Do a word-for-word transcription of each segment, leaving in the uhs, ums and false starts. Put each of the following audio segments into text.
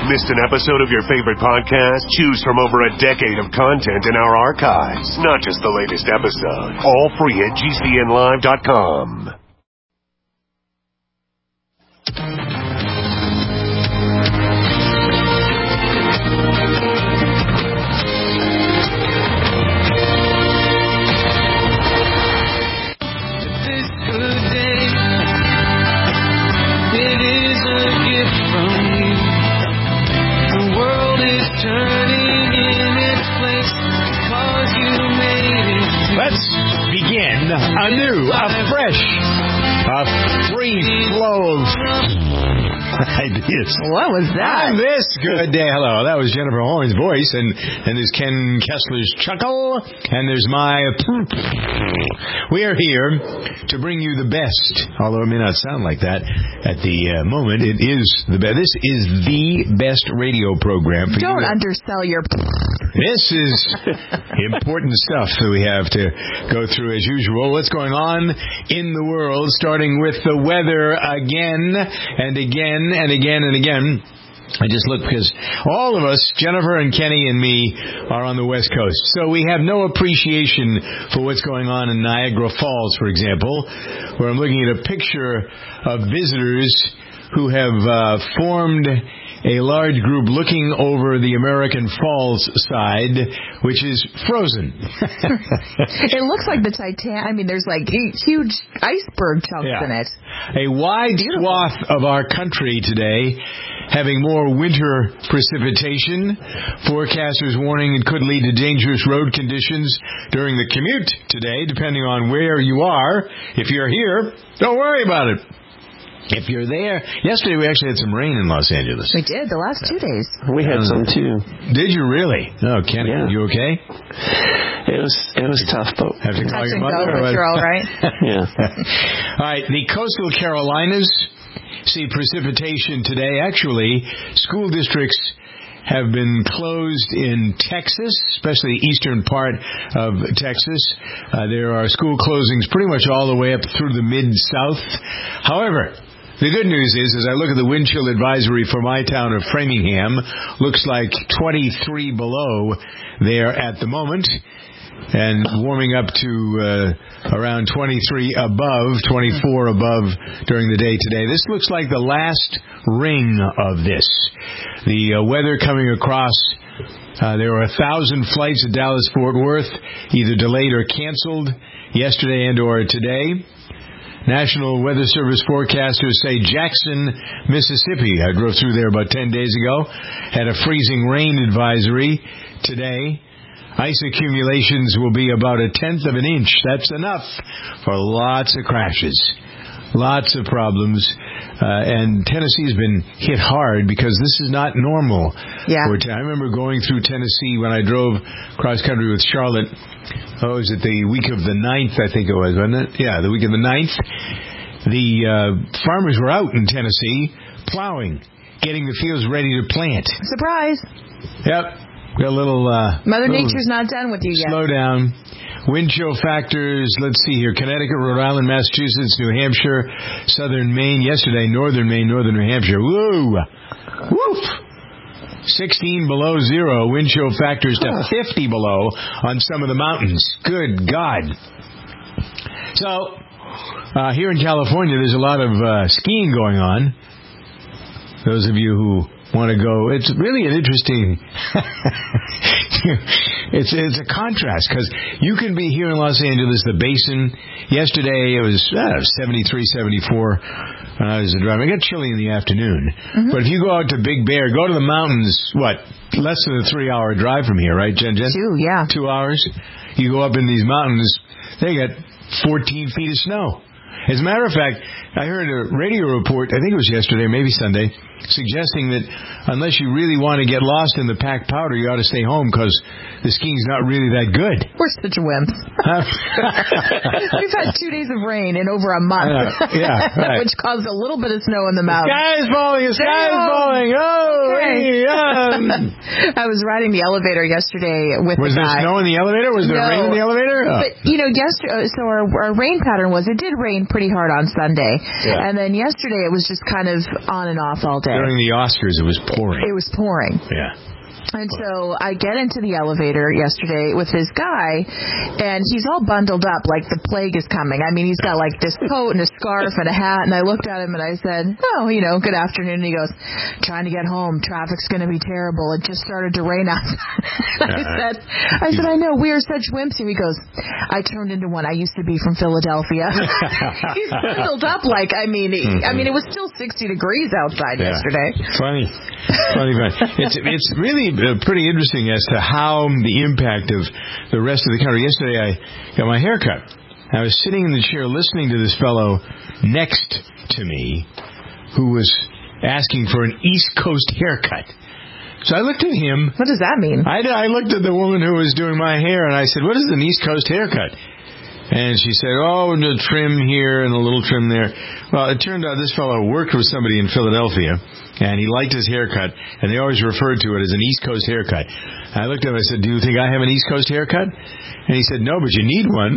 Missed an episode of your favorite podcast? Choose from over a decade of content in our archives. Not just the latest episode. All free at G C N live dot com. A new, a fresh, a free flow of ideas. What was that? On this good day. Hello, that was Jennifer Horn's voice, and, and there's Ken Kessler's chuckle, and there's my... We are here to bring you the best, although it may not sound like that at the uh, moment. It is the best. This is the best radio program for Don't you. Don't undersell your... This is important stuff that we have to go through as usual. What's going on in the world, starting with the weather again and again and again and again. I just look because all of us, Jennifer and Kenny and me, are on the West Coast. So we have no appreciation for what's going on in Niagara Falls, for example, where I'm looking at a picture of visitors who have uh, formed a large group looking over the American Falls side, which is frozen. It looks like the Titanic. I mean, there's like huge iceberg chunks yeah. in it. A wide Beautiful. swath of our country today having more winter precipitation. Forecasters warning it could lead to dangerous road conditions during the commute today, depending on where you are. If you're here, don't worry about it. If you're there, yesterday we actually had some rain in Los Angeles. We did, the last two days. We had some too. Did you really? Oh, Kenny, yeah. You okay? It was it was tough, but have to call your mother. Go, but you're all right. Yeah. All right, the coastal Carolinas see precipitation today. Actually, school districts have been closed in Texas, especially the eastern part of Texas. Uh, there are school closings pretty much all the way up through the mid-south. However, the good news is, as I look at the wind chill advisory for my town of Framingham, looks like twenty-three below there at the moment, and warming up to uh, around twenty-three above, twenty-four above during the day today. This looks like the last ring of this. The uh, weather coming across, uh, there were a thousand flights at Dallas-Fort Worth, either delayed or canceled yesterday and or today. National Weather Service forecasters say Jackson, Mississippi, I drove through there about ten days ago, had a freezing rain advisory today. Ice accumulations will be about a tenth of an inch. That's enough for lots of crashes, lots of problems. Uh, and Tennessee's been hit hard because this is not normal. Yeah. I remember going through Tennessee when I drove cross country with Charlotte. Oh, was it the week of the ninth, I think it was, wasn't it? Yeah, the week of the ninth. The uh, farmers were out in Tennessee plowing, getting the fields ready to plant. Surprise. Yep. Got a little... Uh, Mother little Nature's not done with you yet. Slow down. Wind chill factors, let's see here. Connecticut, Rhode Island, Massachusetts, New Hampshire, southern Maine. Yesterday, northern Maine, northern New Hampshire. Woo! Woof! sixteen below zero. Wind chill factors to fifty below on some of the mountains. Good God. So, uh, here in California, there's a lot of uh, skiing going on. Those of you who want to go, it's really an interesting, it's it's a contrast, because you can be here in Los Angeles, the Basin. Yesterday, it was uh, seventy-three, seventy-four when I was driving. It got chilly in the afternoon. Mm-hmm. But if you go out to Big Bear, go to the mountains, what, less than a three-hour drive from here, right, Jen Jen? Two, yeah. Two hours. You go up in these mountains, they got fourteen feet of snow. As a matter of fact, I heard a radio report, I think it was yesterday, maybe Sunday, suggesting that unless you really want to get lost in the packed powder, you ought to stay home because the skiing's not really that good. We're such wimps. We've had two days of rain in over a month. Uh, yeah, right. Which caused a little bit of snow in the mountains. The sky is falling, the sky is falling. Oh, okay. hey, um, I was riding the elevator yesterday with Was the there guy. snow in the elevator? Was there No. rain in the elevator? Oh. But, you know, yesterday, so our, our rain pattern was, it did rain pretty hard on Sunday. Yeah. And then yesterday it was just kind of on and off all day. During the Oscars, it was pouring. It was pouring. Yeah. And so I get into the elevator yesterday with this guy, and he's all bundled up like the plague is coming. I mean, he's got like this coat and a scarf and a hat, and I looked at him and I said, oh, you know, good afternoon. And he goes, trying to get home. Traffic's going to be terrible. It just started to rain outside. I said, I said, I know, we are such wimps here. He goes, I turned into one. I used to be from Philadelphia. He's bundled up like, I mean, mm-hmm. I mean, it was still sixty degrees outside yeah. yesterday. Funny. Funny, funny. It's, it's really uh, pretty interesting as to how the impact of the rest of the country. Yesterday I got my hair cut. I was sitting in the chair listening to this fellow next to me who was asking for an East Coast haircut. So I looked at him. What does that mean? I, I looked at the woman who was doing my hair and I said, what is an East Coast haircut? And she said, oh, a trim here and a little trim there. Well, it turned out this fellow worked with somebody in Philadelphia, and he liked his haircut, and they always referred to it as an East Coast haircut. I looked at him and I said, do you think I have an East Coast haircut? And he said, no, but you need one.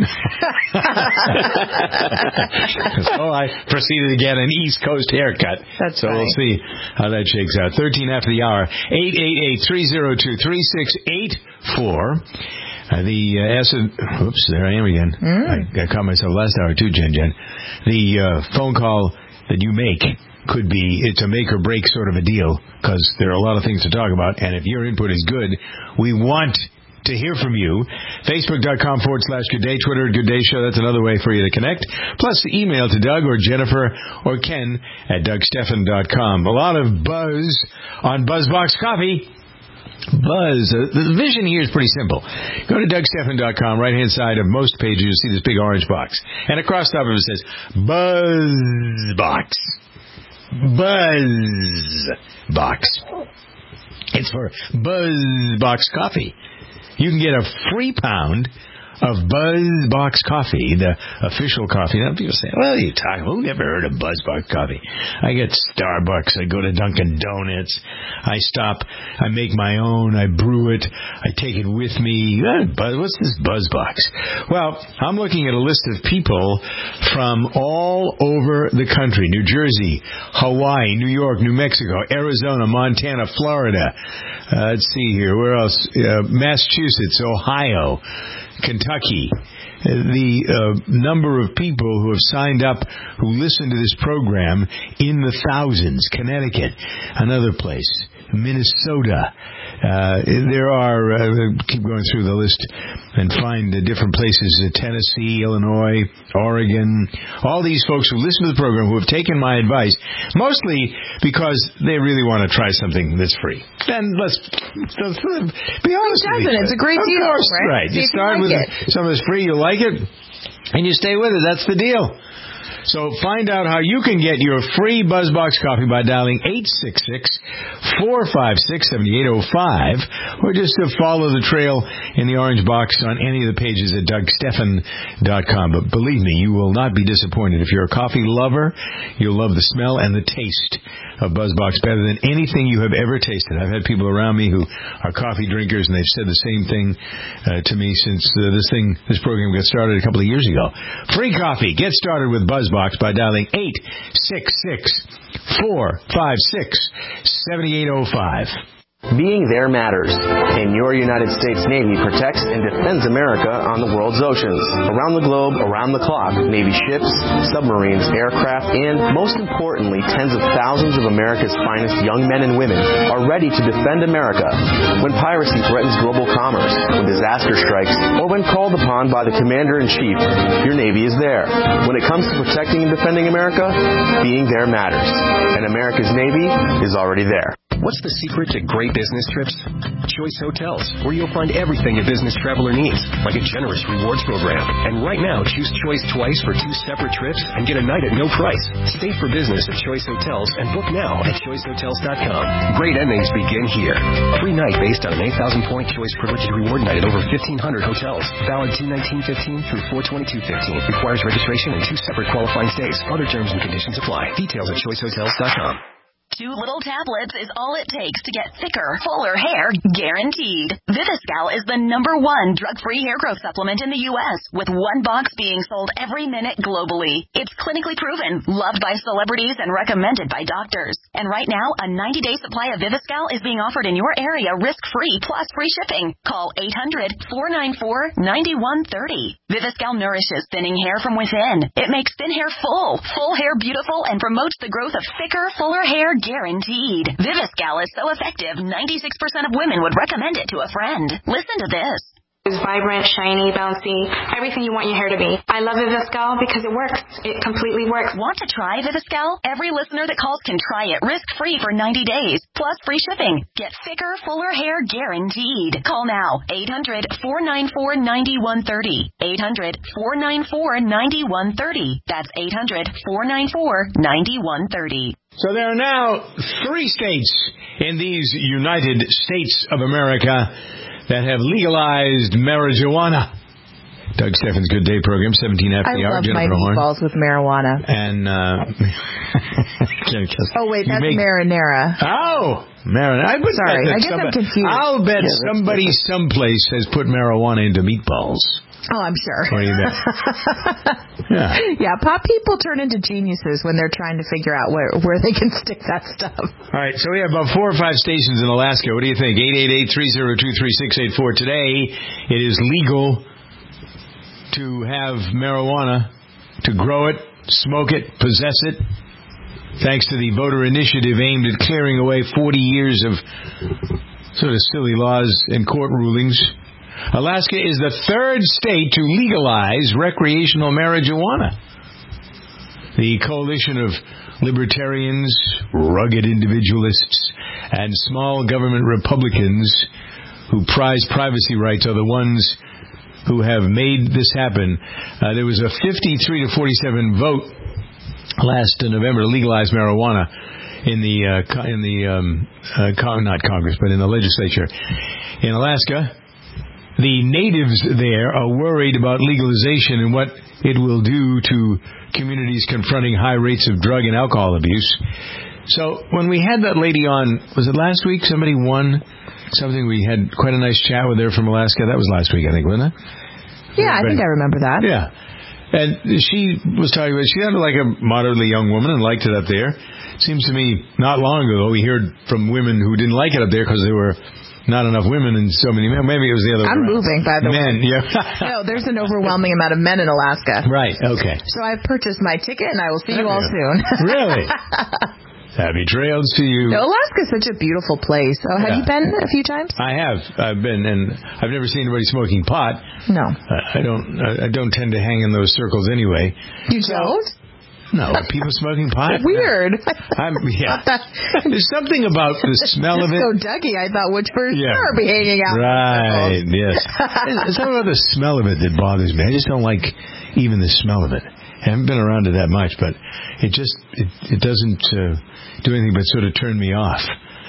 So I proceeded to get an East Coast haircut. That's so funny. We'll see how that shakes out. thirteen after the hour, eight eight eight, three oh two, three six eight four. Uh, the uh, S- oops, there I am again. Mm. I, I caught myself last hour too, Jen Jen. The uh, phone call that you make could be, it's a make or break sort of a deal, because there are a lot of things to talk about, and if your input is good, we want to hear from you. Facebook.com forward slash Good Day, Twitter, Good Day Show, that's another way for you to connect. Plus email to Doug or Jennifer or Ken at Doug Stephan dot com. A lot of buzz on BuzzBox Coffee. Buzz. Uh, the vision here is pretty simple. Go to Doug Stephan dot com. Right-hand side of most pages, you'll see this big orange box. And across the top of it says, BuzzBox. BuzzBox. It's for BuzzBox Coffee. You can get a free pound of BuzzBox Coffee, the official coffee. Now people say, well, you talk, who never heard of BuzzBox Coffee? I get Starbucks, I go to Dunkin' Donuts, I stop, I make my own, I brew it, I take it with me. What's this BuzzBox? Well, I'm looking at a list of people from all over the country. New Jersey, Hawaii, New York, New Mexico, Arizona, Montana, Florida. Uh, let's see here, where else? Uh, Massachusetts, Ohio, Kentucky. The uh, number of people who have signed up who listen to this program in the thousands. Connecticut, another place. Minnesota. Uh, there are, uh, keep going through the list and find the different places, uh, Tennessee, Illinois, Oregon, all these folks who listen to the program who have taken my advice, mostly because they really want to try something that's free. And let's, let's be honest with you. It's a great of deal, course, right? right. You you start like with it. something that's free, you like it, and you stay with it. That's the deal. So find out how you can get your free BuzzBox coffee by dialing eight six six, four five six, seven eight zero five, or just to follow the trail in the orange box on any of the pages at Doug Stephan dot com. But believe me, you will not be disappointed. If you're a coffee lover, you'll love the smell and the taste of BuzzBox better than anything you have ever tasted. I've had people around me who are coffee drinkers, and they've said the same thing uh, to me since uh, this thing, this program got started a couple of years ago. Free coffee. Get started with BuzzBox by dialing eight six six, four five six, seven eight zero five. Being there matters, and your United States Navy protects and defends America on the world's oceans. Around the globe, around the clock, Navy ships, submarines, aircraft, and, most importantly, tens of thousands of America's finest young men and women are ready to defend America. When piracy threatens global commerce, when disaster strikes, or when called upon by the Commander-in-Chief, your Navy is there. When it comes to protecting and defending America, being there matters. And America's Navy is already there. What's the secret to great business trips? Choice Hotels, where you'll find everything a business traveler needs, like a generous rewards program. And right now, choose Choice twice for two separate trips and get a night at no price. Stay for business at Choice Hotels and book now at choice hotels dot com. Great endings begin here. Free night based on an eight thousand point Choice Privileged Reward night at over fifteen hundred hotels. Valid two nineteen fifteen through four twenty-two fifteen. Requires registration and two separate qualifying stays. Other terms and conditions apply. Details at choice hotels dot com. Two little tablets is all it takes to get thicker, fuller hair guaranteed. Viviscal is the number one drug-free hair growth supplement in the U S, with one box being sold every minute globally. It's clinically proven, loved by celebrities, and recommended by doctors. And right now, a ninety-day supply of Viviscal is being offered in your area risk-free plus free shipping. Call eight hundred, four nine four, nine one three zero. Viviscal nourishes thinning hair from within. It makes thin hair full, full hair beautiful, and promotes the growth of thicker, fuller hair guaranteed. Viviscal is so effective, ninety-six percent of women would recommend it to a friend. Listen to this. It's vibrant, shiny, bouncy, everything you want your hair to be. I love Viviscal because it works. It completely works. Want to try Viviscal? Every listener that calls can try it risk-free for ninety days, plus free shipping. Get thicker, fuller hair guaranteed. Call now, eight hundred, four nine four, nine one three zero. eight hundred, four nine four, nine one three zero. That's eight hundred, four nine four, nine one three zero. So there are now three states in these United States of America that have legalized marijuana. Doug Steffens' Good Day program, seventeen F D R. I love Jennifer my Horn. meatballs with marijuana. And, uh... oh, wait, that's make... marinara. Oh, marinara. I would Sorry, bet I guess somebody... I'm confused. I'll bet yeah, somebody someplace has put marijuana into meatballs. Oh, I'm sure. What do you bet? Yeah. Yeah, pop people turn into geniuses when they're trying to figure out where, where they can stick that stuff. All right, so we have about four or five stations in Alaska. What do you think? eight eight eight, three oh two, three six eight four. Today, it is legal to have marijuana, to grow it, smoke it, possess it, thanks to the voter initiative aimed at clearing away forty years of sort of silly laws and court rulings. Alaska is the third state to legalize recreational marijuana. The coalition of libertarians, rugged individualists, and small government Republicans who prize privacy rights are the ones who have made this happen. Uh, there was a fifty-three to forty-seven vote last November to legalize marijuana in the uh, in the um, uh, con- not Congress, but in the legislature in Alaska. The natives there are worried about legalization and what it will do to communities confronting high rates of drug and alcohol abuse. So when we had that lady on, was it last week? Somebody won something. We had quite a nice chat with her from Alaska. That was last week, I think, wasn't it? Yeah, I think I remember that. Yeah. And she was talking about, she sounded like a moderately young woman and liked it up there. It seems to me not long ago we heard from women who didn't like it up there because there were not enough women and so many men. Maybe it was the other way. I'm moving, by the men, way. Men, No, yeah. there's an overwhelming amount of men in Alaska. Right, okay. So I've purchased my ticket, and I will see you all soon. Really? Happy trails to you. No, Alaska's such a beautiful place. Oh, have Yeah. you been a few times? I have. I've been, and I've never seen anybody smoking pot. No. I, I don't. I don't tend to hang in those circles anyway. You so, don't? No, people smoking pot. Weird. I'm, yeah. There's something about the smell of it. So Dougie, I thought, would for Yeah. sure be hanging out. Right. Yes. There's something about the smell of it that bothers me. I just don't like even the smell of it. I haven't been around it that much, but it just it, it doesn't uh, do anything but sort of turn me off.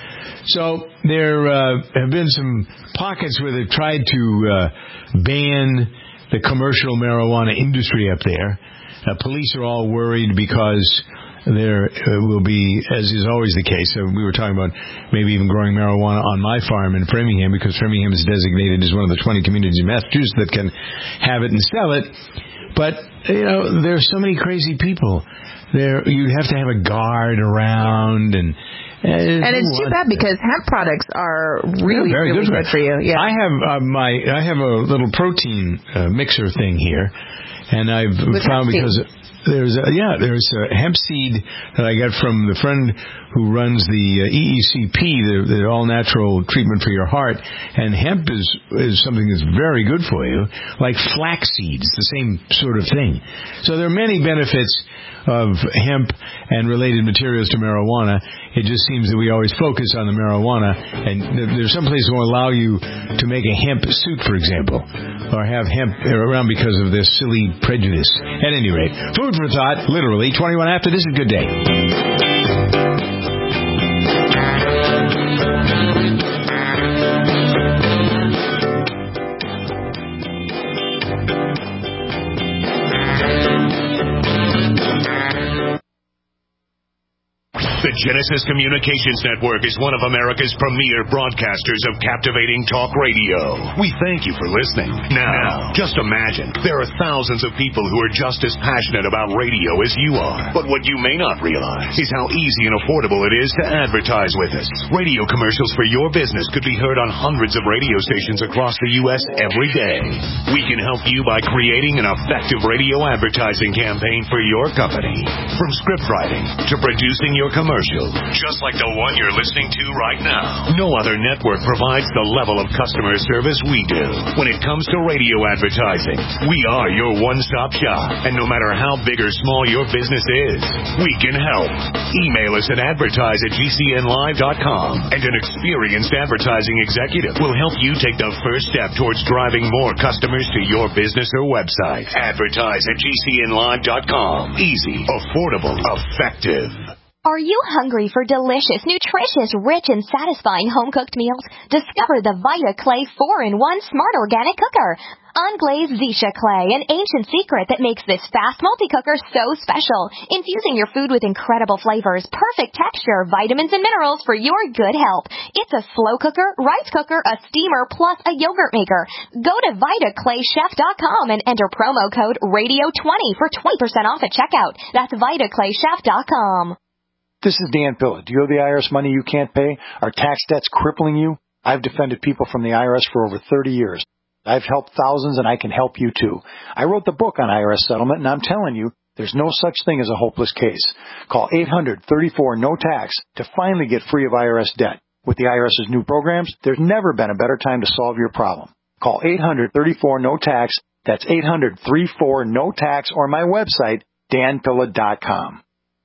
So there uh, have been some pockets where they've tried to uh, ban the commercial marijuana industry up there. Uh, police are all worried because there uh, will be, as is always the case, uh, we were talking about maybe even growing marijuana on my farm in Framingham, because Framingham is designated as one of the twenty communities in Massachusetts that can have it and sell it. But, you know, there are so many crazy people. There, you'd have to have a guard around, and uh, and it's too bad because hemp products are really, yeah, very really good, good for you. Yeah. I have uh, my I have a little protein uh, mixer thing here. And I've With found because there's a, yeah there's a hemp seed that I got from the friend who runs the uh, E E C P, the, the all natural treatment for your heart, and hemp is is something that's very good for you, like flax seeds, the same sort of thing. So there are many benefits of hemp and related materials to marijuana. It just seems that we always focus on the marijuana, and there's some places that will allow you to make a hemp suit, for example, or have hemp around because of this silly prejudice. At any rate, food for thought, literally. twenty-one after, this is Good Day. The Genesis Communications Network is one of America's premier broadcasters of captivating talk radio. We thank you for listening. Now, just imagine, there are thousands of people who are just as passionate about radio as you are. But what you may not realize is how easy and affordable it is to advertise with us. Radio commercials for your business could be heard on hundreds of radio stations across the U S every day. We can help you by creating an effective radio advertising campaign for your company. From script writing to producing your commercial, just like the one you're listening to right now. No other network provides the level of customer service we do. When it comes to radio advertising, we are your one-stop shop. And no matter how big or small your business is, we can help. Email us at advertise at G C N live dot com, and an experienced advertising executive will help you take the first step towards driving more customers to your business or website. Advertise at G C N live dot com. Easy, affordable, effective. Are you hungry for delicious, nutritious, rich, and satisfying home-cooked meals? Discover the Vita Clay four in one Smart Organic Cooker. Unglazed Zisha Clay, an ancient secret that makes this fast multi-cooker so special. Infusing your food with incredible flavors, perfect texture, vitamins, and minerals for your good health. It's a slow cooker, rice cooker, a steamer, plus a yogurt maker. Go to Vita Clay Chef dot com and enter promo code radio twenty for twenty percent off at checkout. That's Vita Clay Chef dot com. This is Dan Pilla. Do you owe the I R S money you can't pay? Are tax debts crippling you? I've defended people from the I R S for over thirty years. I've helped thousands, and I can help you too. I wrote the book on I R S settlement, and I'm telling you, there's no such thing as a hopeless case. Call eight hundred, thirty-four, no tax to finally get free of I R S debt. With the IRS's new programs, there's never been a better time to solve your problem. Call eight hundred, thirty-four, no tax. That's eight hundred, thirty-four, no tax, or my website, dan pilla dot com.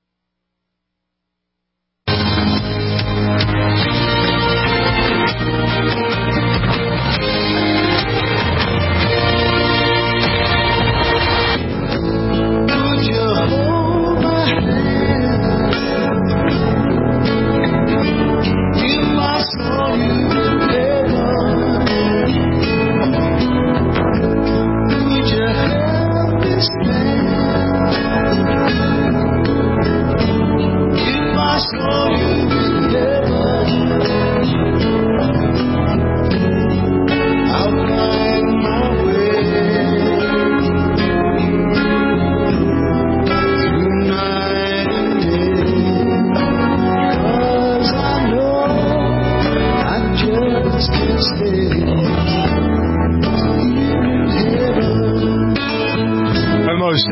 Most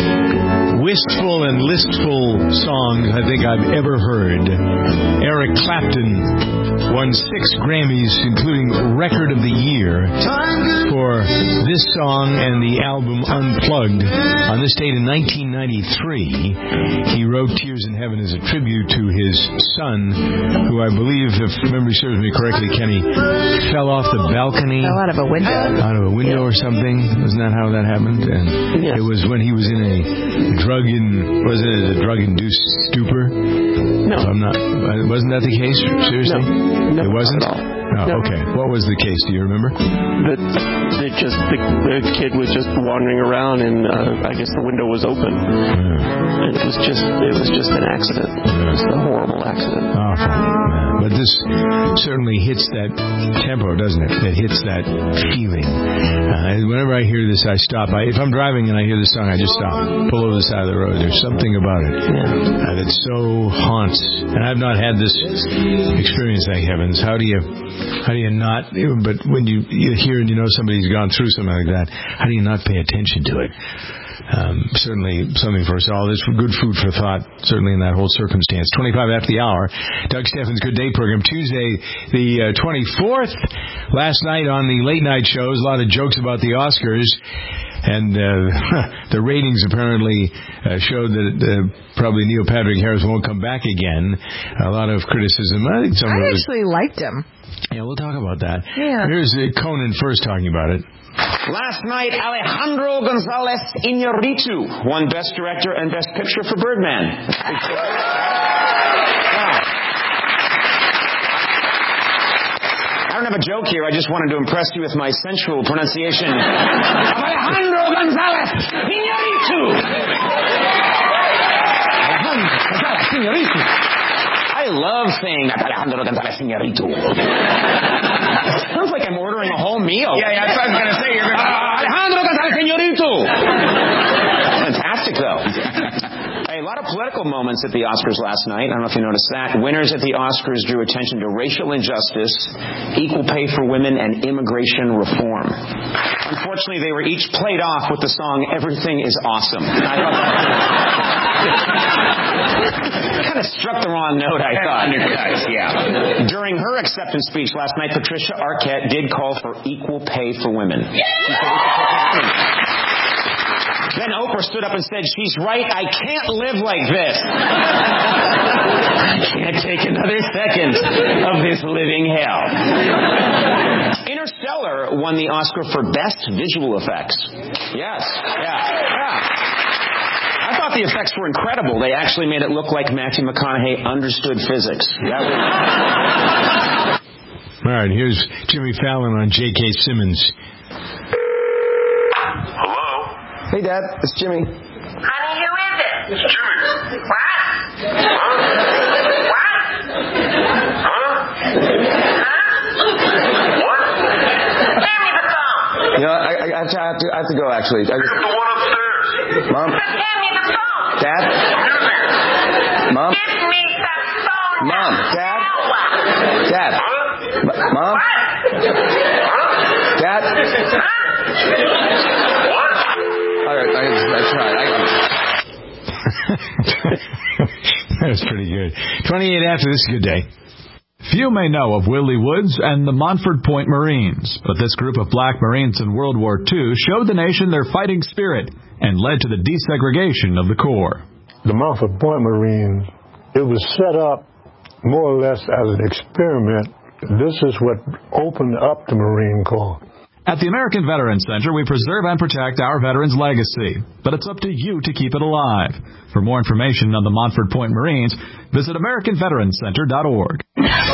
uh, wistful and listful songs I think I've ever heard. Eric Clapton won six Grammys, including Record of the Year, for this song and the album Unplugged. On this date in nineteen ninety-three, he wrote Tears in Heaven as a tribute to his son, who I believe, if memory serves me correctly, Kenny, fell off the balcony. Fell out of a window. Out of a window or something. Wasn't that how that happened? And yes. It was when he was in a drug in was it a drug induced stupor? No, I'm not. Wasn't that the case? Seriously, no, no, it wasn't. Not at all. Oh, no. Okay. What was the case? Do you remember? That they just the, the kid was just wandering around, and uh, I guess the window was open. Yeah. And it was just it was just an accident. Yeah. It was a horrible accident. Awful. Yeah. But this certainly hits that tempo, doesn't it? It hits that feeling. Uh, whenever I hear this, I stop. I, if I'm driving and I hear this song, I just stop, pull over the side of the road. There's something about it yeah. uh, that so haunts. And I've not had this experience, thank heavens. How do you? How do you not, but when you, you hear and you know somebody's gone through something like that, how do you not pay attention to it? Um, certainly something for us all. There's good food for thought, certainly in that whole circumstance. twenty-five after the hour, Doug Steffens' Good Day program, Tuesday the uh, twenty-fourth. Last night on the late night shows, a lot of jokes about the Oscars. And uh, the ratings apparently uh, showed that uh, probably Neil Patrick Harris won't come back again. A lot of criticism. I think some I of it actually was, liked him. Yeah, we'll talk about that. Yeah. Here's uh, Conan first talking about it. Last night, Alejandro González Iñárritu won Best Director and Best Picture for Birdman. I don't have a joke here. I just wanted to impress you with my sensual pronunciation of Alejandro González Iñárritu. Alejandro González Iñárritu. I love saying Alejandro González Señorito. Sounds like I'm ordering a whole meal. Yeah, yeah, that's what I was going to say. You're gonna... Uh, Alejandro González Señorito. Fantastic, though. A lot of political moments at the Oscars last night. I don't know if you noticed that. Winners at the Oscars drew attention to racial injustice, equal pay for women, and immigration reform. Unfortunately, they were each played off with the song "Everything is Awesome." I thought that kind of struck the wrong note, I thought. Yeah. During her acceptance speech last night, Patricia Arquette did call for equal pay for women. Then Oprah stood up and said, "She's right, I can't live like this. I can't take another second of this living hell." Interstellar won the Oscar for Best Visual Effects. Yes, yeah, yeah. I thought the effects were incredible. They actually made it look like Matthew McConaughey understood physics. That was... All right, here's Jimmy Fallon on J K. Simmons. Hey, Dad, it's Jimmy. Honey, who is it? It's Jimmy. What? Huh? What? Huh? Huh? What? Hand me the phone. You know, I, I, have to, I, have to, I have to go, actually. I just... The one upstairs. Mom? Just hand me the phone. Dad? Mom? Give me the phone. Mom? Dad? Dad? Huh? M- Mom? What? Huh? Dad? Huh? What? All right, I, I tried. I, That was pretty good. twenty-eight after, this is a good day. Few may know of Willie Woods and the Montford Point Marines, but this group of black Marines in World War Two showed the nation their fighting spirit and led to the desegregation of the Corps. The Montford Point Marines, it was set up more or less as an experiment. This is what opened up the Marine Corps. At the American Veterans Center, we preserve and protect our veterans' legacy, but it's up to you to keep it alive. For more information on the Montford Point Marines, visit American Veterans Center dot org.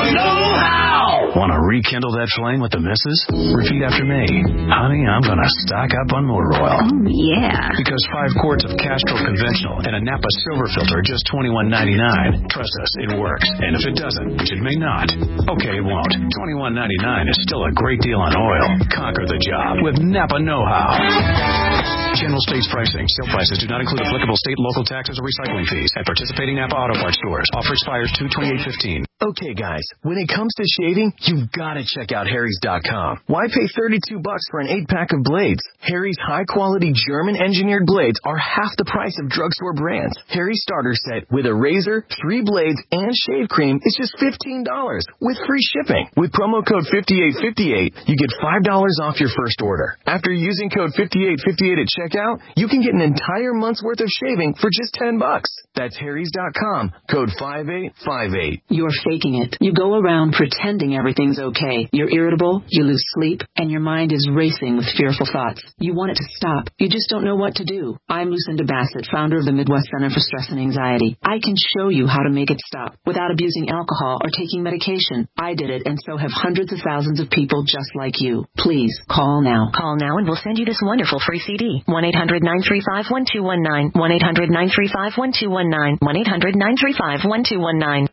Want to rekindle that flame with the missus? Repeat after me. Honey, I'm going to stock up on motor oil. Oh, yeah. Because five quarts of Castrol Conventional and a Napa Silver Filter are just twenty-one ninety-nine. Trust us, it works. And if it doesn't, which it may not, okay, it won't. twenty-one ninety-nine is still a great deal on oil. Conquer the job with Napa Know-How. General States pricing. Sale prices do not include applicable state, local taxes, or recycling fees at participating Napa Auto Parts stores. Offer expires two twenty-eight fifteen. Okay, guys, when it comes to shaving, you've got to check out Harry's dot com. Why pay thirty-two bucks for an eight-pack of blades? Harry's high-quality German-engineered blades are half the price of drugstore brands. Harry's starter set with a razor, three blades, and shave cream is just fifteen dollars with free shipping. With promo code fifty-eight fifty-eight, you get five dollars off your first order. After using code fifty-eight fifty-eight at checkout, you can get an entire month's worth of shaving for just ten bucks. That's Harry's dot com, code five eight five eight. You're faking it. You go around pretending everything's okay. You're irritable, you lose sleep, and your mind is racing with fearful thoughts. You want it to stop. You just don't know what to do. I'm Lucinda Bassett, founder of the Midwest Center for Stress and Anxiety. I can show you how to make it stop without abusing alcohol or taking medication. I did it, and so have hundreds of thousands of people just like you. Please, call now. Call now and we'll send you this wonderful free C D. one eight hundred nine three five one two one nine. one eight hundred nine three five one two one nine. one eight hundred nine three five one two one nine.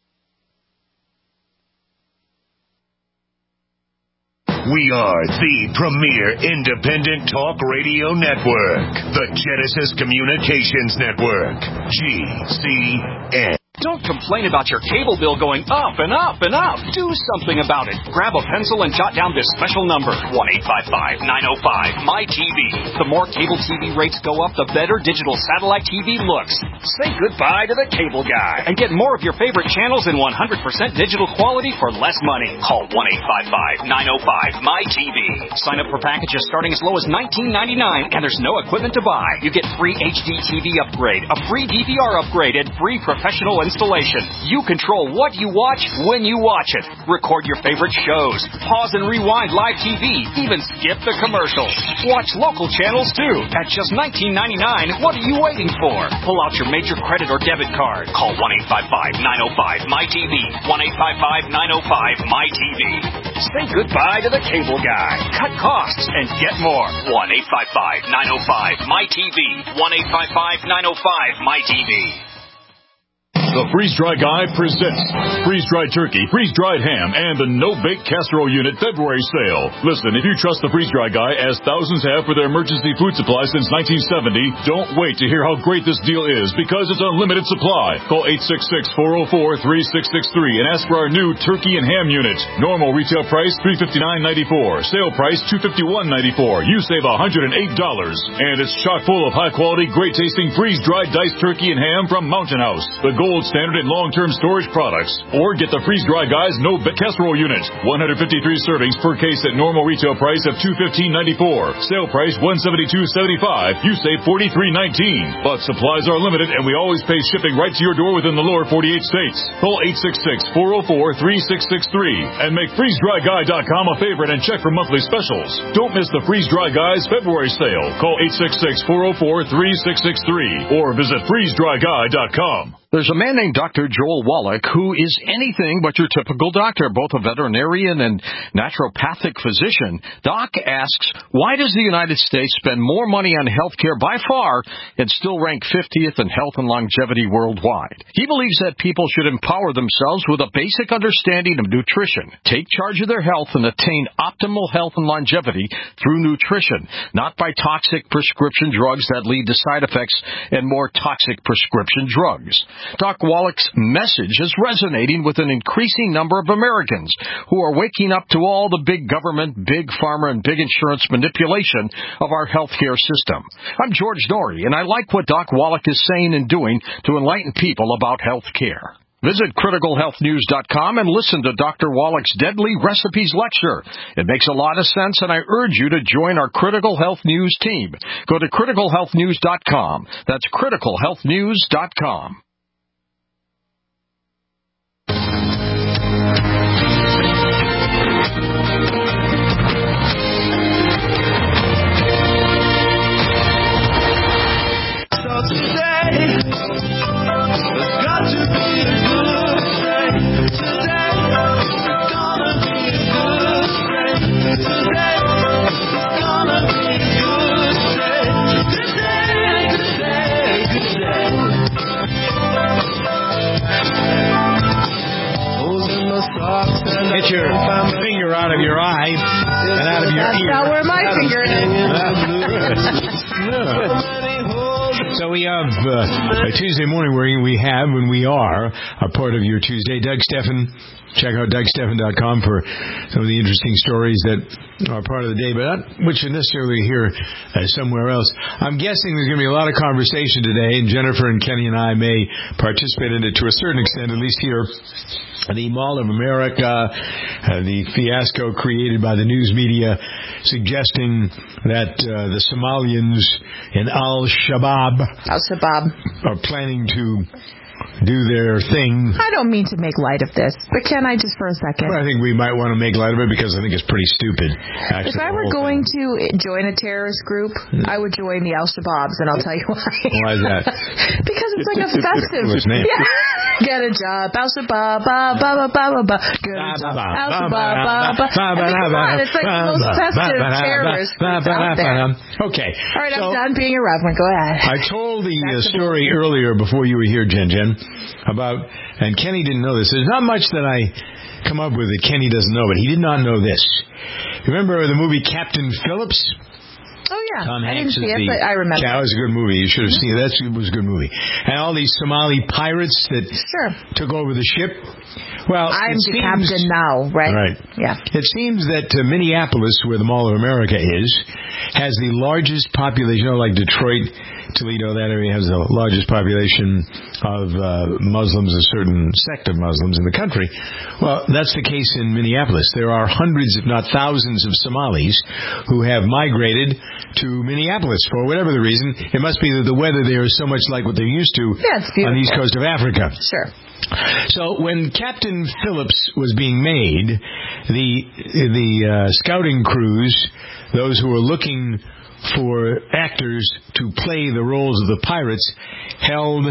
We are the premier independent talk radio network, the Genesis Communications Network, G C N. Don't complain about your cable bill going up and up and up. Do something about it. Grab a pencil and jot down this special number, one eight five five nine oh five M Y T V. The more cable T V rates go up, the better digital satellite T V looks. Say goodbye to the cable guy and get more of your favorite channels in one hundred percent digital quality for less money. Call one eight five five nine oh five M Y T V. Sign up for packages starting as low as nineteen ninety-nine, and there's no equipment to buy. You get free H D T V upgrade, a free D V R upgrade, and free professional installation. You control what you watch when you watch it. Record your favorite shows. Pause and rewind live T V. Even skip the commercials. Watch local channels too. At just nineteen ninety-nine, what are you waiting for? Pull out your major credit or debit card. Call one eight five five nine oh five M Y T V. one eight five five nine oh five M Y T V. Say goodbye to the cable guy. Cut costs and get more. one eight five five nine oh five M Y T V. one eight five five nine oh five M Y T V. The Freeze-Dry Guy presents freeze-dried turkey, freeze-dried ham, and the no-bake casserole unit February sale. Listen, if you trust the Freeze-Dry Guy, as thousands have for their emergency food supply since nineteen seventy, don't wait to hear how great this deal is, because it's unlimited supply. Call eight six six, four oh four, three six six three and ask for our new turkey and ham unit. Normal retail price three hundred fifty-nine dollars and ninety-four cents. Sale price two hundred fifty-one dollars and ninety-four cents. You save one hundred eight dollars. And it's chock full of high-quality, great-tasting freeze-dried diced turkey and ham from Mountain House, the gold standard in long-term storage products. Or get the Freeze-Dry Guy's no-bake casserole unit. one hundred fifty-three servings per case at normal retail price of two hundred fifteen dollars and ninety-four cents. Sale price one hundred seventy-two dollars and seventy-five cents. You save forty-three dollars and nineteen cents. But supplies are limited, and we always pay shipping right to your door within the lower forty-eight states. Call eight six six, four oh four, three six six three and make freeze dry guy dot com a favorite and check for monthly specials. Don't miss the Freeze-Dry Guy's February sale. Call eight six six, four oh four, three six six three or visit freeze dry guy dot com. There's a man named Doctor Joel Wallach who is anything but your typical doctor, both a veterinarian and naturopathic physician. Doc asks, why does the United States spend more money on health care by far and still rank fiftieth in health and longevity worldwide? He believes that people should empower themselves with a basic understanding of nutrition, take charge of their health, and attain optimal health and longevity through nutrition, not by toxic prescription drugs that lead to side effects and more toxic prescription drugs. Doc Wallach's message is resonating with an increasing number of Americans who are waking up to all the big government, big pharma, and big insurance manipulation of our healthcare system. I'm George Norrie, and I like what Doc Wallach is saying and doing to enlighten people about health care. Visit critical health news dot com and listen to Doctor Wallach's Deadly Recipes lecture. It makes a lot of sense, and I urge you to join our Critical Health News team. Go to critical health news dot com. That's critical health news dot com. Get your finger out of your eye and out of your That's ear. not where my finger is. So we have uh, a Tuesday morning where we have, when we are, a part of your Tuesday. Doug Steffen. Check out Doug Steffen dot com for some of the interesting stories that are part of the day, but not what you necessarily hear uh, somewhere else. I'm guessing there's going to be a lot of conversation today, and Jennifer and Kenny and I may participate in it to a certain extent, at least here. The Mall of America, uh, the fiasco created by the news media suggesting that uh, the Somalians in Al-Shabaab Al-Shabaab are planning to do their thing. I don't mean to make light of this, but can I just for a second? Well, I think we might want to make light of it because I think it's pretty stupid. Actually, if I were going thing. to join a terrorist group, mm. I would join the Al-Shabaabs, and I'll tell you why. Why is that? Because it's like a festive. Yeah. Get a job, Al-Shabaab, ba ba ba ba ba. Get a job, Al-Shabaab, ba ba. I mean, come on, it's like the most festive terrorist group out there. Okay. All right, I'm done being irreverent. Go ahead. I told the uh, story earlier before you were here, Jen Jen, about, and Kenny didn't know this. There's not much that I come up with that Kenny doesn't know, but he did not know this. Remember the movie Captain Phillips? Oh, yeah. Tom I Hanks didn't see is it, the, but I remember. Yeah, it was a good movie. You should have seen it. That was a good movie. And all these Somali pirates that sure. took over the ship. Well, I'm the seems, captain now, right? Right. Yeah. It seems that uh, Minneapolis, where the Mall of America is, has the largest population, you know, like Detroit, Toledo, that area has the largest population of uh, Muslims, a certain sect of Muslims in the country. Well, that's the case in Minneapolis. There are hundreds, if not thousands, of Somalis who have migrated to Minneapolis for whatever the reason. It must be that the weather there is so much like what they're used to yeah, on the east coast of Africa. Sure. So when Captain Phillips was being made, the the uh, scouting crews, those who were looking for actors to play the roles of the pirates, held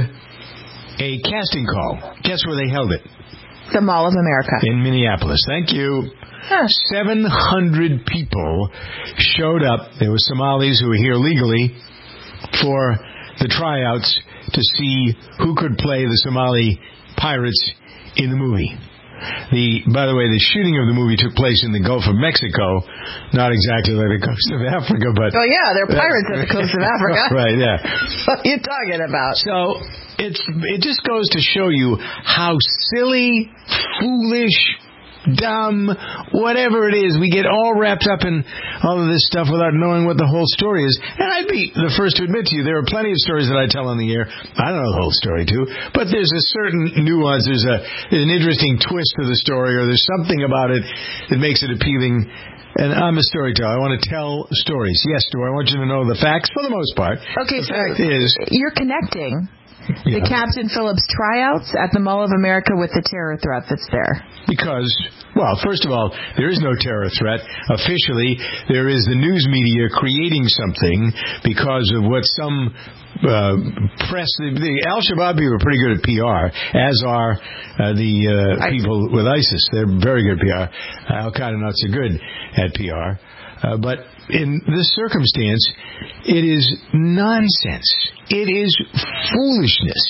a casting call. Guess where they held it? The Mall of America. In Minneapolis. Thank you. Huh. seven hundred people showed up. There were Somalis who were here legally for the tryouts to see who could play the Somali pirates in the movie. The by the way, the shooting of the movie took place in the Gulf of Mexico, not exactly like the coast of Africa, but oh yeah, they're pirates at the coast of Africa. Right, yeah. What are you talking about? So it's it just goes to show you how silly, foolish, dumb, whatever it is, we get all wrapped up in all of this stuff without knowing what the whole story is. And I'd be the first to admit to you, there are plenty of stories that I tell on the air. I don't know the whole story, too. But there's a certain nuance. There's, a, there's an interesting twist to the story, or there's something about it that makes it appealing. And I'm a storyteller. I want to tell stories. Yes, do I want you to know the facts? For the most part. Okay, the so fact is, you're connecting yeah. the Captain Phillips tryouts at the Mall of America with the terror threat that's there. Because, well, first of all, there is no terror threat. Officially, there is the news media creating something because of what some uh, press... The, the Al-Shabaab people are pretty good at P R, as are uh, the uh, people with ISIS. They're very good at P R. Al-Qaeda not so good at P R. Uh, but in this circumstance, it is nonsense. It is foolishness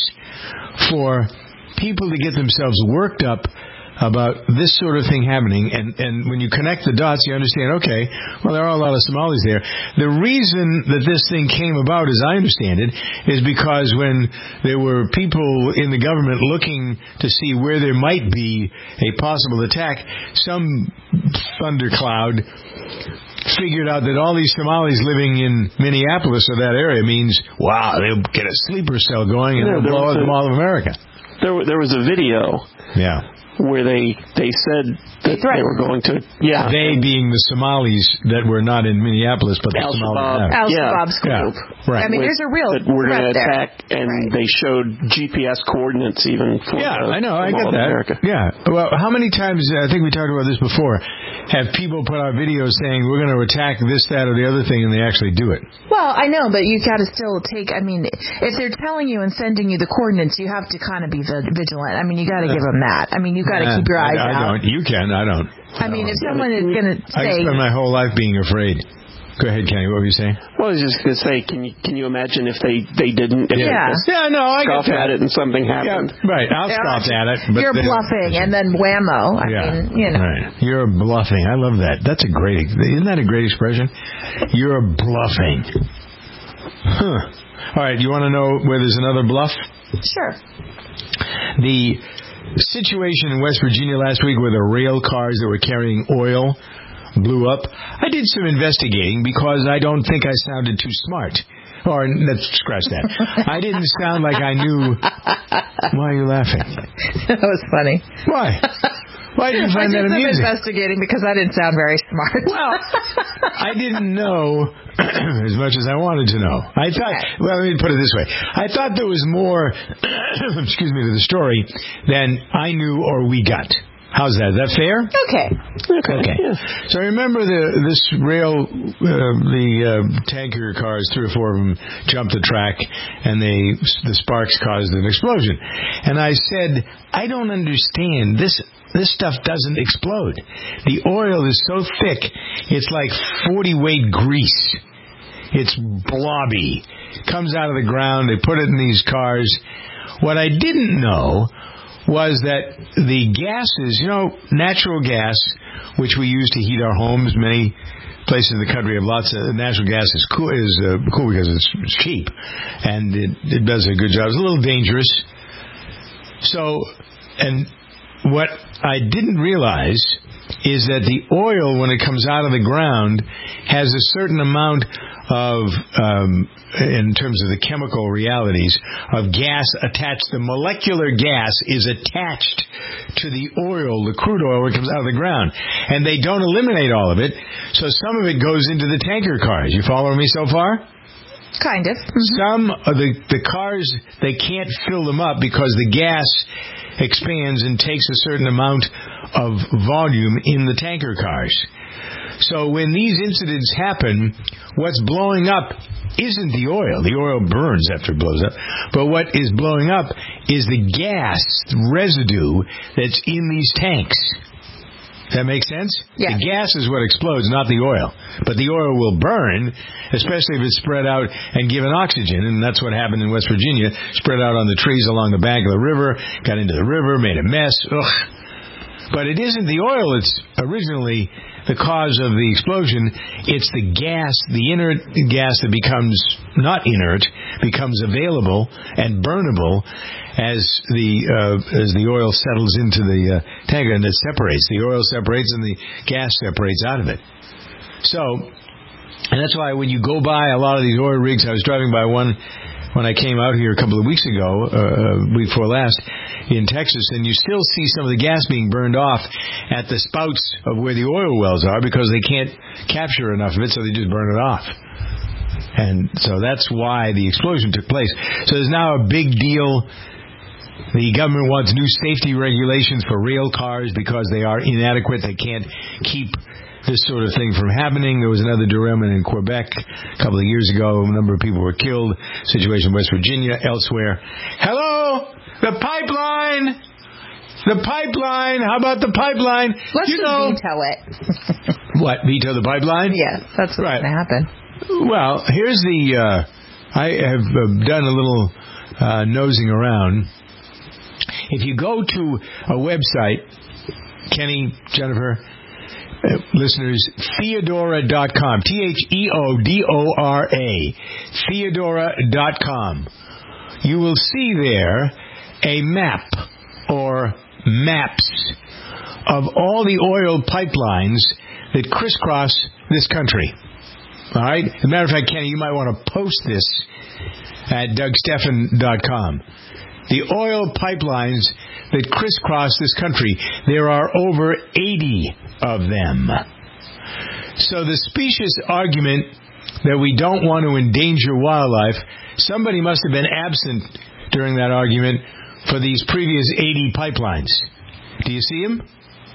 for people to get themselves worked up about this sort of thing happening, and, and when you connect the dots, you understand, okay, well, there are a lot of Somalis there. The reason that this thing came about, as I understand it, is because when there were people in the government looking to see where there might be a possible attack, some thundercloud figured out that all these Somalis living in Minneapolis or that area means, wow, they'll get a sleeper cell going and yeah, they'll blow up the Mall of America. There, there was a video. Yeah. Where they they said that they were going to, yeah. They being the Somalis that were not in Minneapolis, but the Somalis. Al-Shabaab's group. Yeah. Right. I mean, With, there's a real that we're going to attack, there. and right. they showed G P S coordinates even for yeah, the, I know, I Mall get of that. America. Yeah. Well, how many times, I think we talked about this before, have people put out videos saying we're going to attack this, that, or the other thing, and they actually do it? Well, I know, but you got to still take, I mean, if they're telling you and sending you the coordinates, you have to kind of be vigilant. I mean, you got to give them that. I mean, you got to keep your eyes I, I out. don't. You can. I don't. I, I mean, don't. If someone is going to say... I spend my whole life being afraid. Go ahead, Kenny. What were you saying? Well, I was just going to say, can you can you imagine if they, they didn't? If yeah. They yeah, no, I scoffed at it and something happened. Yeah, right, I'll yeah, scoff at it. But you're bluffing, and then whammo. I yeah, mean, you know. Right. You're bluffing. I love that. That's a great... Isn't that a great expression? You're bluffing. Huh. All right, you want to know where there's another bluff? Sure. The situation in West Virginia last week where the rail cars that were carrying oil blew up. I did some investigating because I don't think I sounded too smart. Or, let's scratch that. I didn't sound like I knew... Why are you laughing? That was funny. Why? Why did you find that amusing? I did some investigating because I didn't sound very smart. Well, I didn't know as much as I wanted to know. I thought, well, let me put it this way. I thought there was more, excuse me, to the story than I knew or we got. How's that? Is that fair? Okay. Okay. okay. Yeah. So I remember the this rail, uh, the uh, tanker cars, three or four of them jumped the track, and they the sparks caused an explosion. And I said, I don't understand this. This stuff doesn't explode. The oil is so thick, it's like forty weight grease. It's blobby. Comes out of the ground. They put it in these cars. What I didn't know was that the gases, you know, natural gas, which we use to heat our homes, many places in the country have lots of natural gas is cool, is uh, cool because it's, it's cheap and it, it does a good job. It's a little dangerous. So, and what I didn't realize is that the oil, when it comes out of the ground, has a certain amount of, um, in terms of the chemical realities, of gas attached. The molecular gas is attached to the oil, the crude oil, when it comes out of the ground. And they don't eliminate all of it, so some of it goes into the tanker cars. You following me so far? Kind of. Mm-hmm. Some of the, the cars, they can't fill them up because the gas expands and takes a certain amount of volume in the tanker cars. So when these incidents happen, what's blowing up isn't the oil. The oil burns after it blows up. But what is blowing up is the gas residue that's in these tanks. Does that make sense? Yeah. The gas is what explodes, not the oil. But the oil will burn, especially if it's spread out and given oxygen. And that's what happened in West Virginia. Spread out on the trees along the bank of the river, got into the river, made a mess. Ugh. But it isn't the oil that's originally the cause of the explosion. It's the gas, the inert gas that becomes not inert, becomes available and burnable as the uh, as the oil settles into the uh, tanker, and it separates. The oil separates and the gas separates out of it. So, and that's why when you go by a lot of these oil rigs, I was driving by one when I came out here a couple of weeks ago, uh, week before last, in Texas, and you still see some of the gas being burned off at the spouts of where the oil wells are because they can't capture enough of it, so they just burn it off. And so that's why the explosion took place. So there's now a big deal. The government wants new safety regulations for rail cars because they are inadequate. They can't keep this sort of thing from happening. There was another derailment in Quebec a couple of years ago. A number of people were killed. Situation in West Virginia, elsewhere. Hello? The pipeline! The pipeline! How about the pipeline? Let's you just know, veto it. What? Veto the pipeline? Yes, that's what's right. going to happen. Well, here's the... Uh, I have uh, done a little uh, nosing around. If you go to a website, Kenny, Jennifer... Uh, listeners, Theodora dot com. T H E O D O R A. Theodora dot com. You will see there a map or maps of all the oil pipelines that crisscross this country. All right? As a matter of fact, Kenny, you might want to post this at Doug Stephan dot com. The oil pipelines that crisscross this country, there are over eighty of them. So the specious argument that we don't want to endanger wildlife, somebody must have been absent during that argument for these previous eighty pipelines. Do you see them?